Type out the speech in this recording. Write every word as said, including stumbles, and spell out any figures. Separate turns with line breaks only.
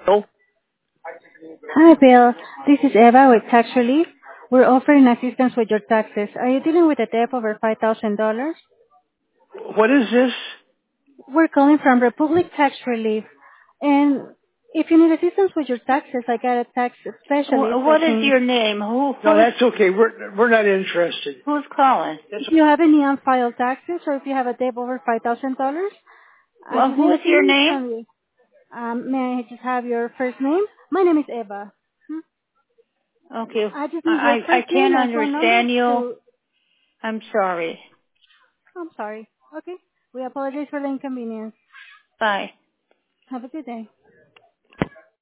Bill?
Hi, Bill. This is Eva with Tax Relief. We're offering assistance with your taxes. Are you dealing with a debt over five thousand dollars?
What is this?
We're calling from Republic Tax Relief. And if you need assistance with your taxes, I got a tax specialist
Wh-
that
What is
can...
your name? Who?
No,
Who's
that's okay. We're we're not interested.
who's calling?
That's
If you have any unfiled taxes or if you have a debt over five thousand dollars, I
Well,
just need
who
a
is
few
your
minutes
name?
from you. Um, may I just have your first name? My name is Eva. Hmm?
Okay,
I just need your
I I, I
first name
can't
and phone number
understand you.
to...
I'm sorry.
I'm sorry. Okay. We apologize for the inconvenience.
Bye.
Have a good day.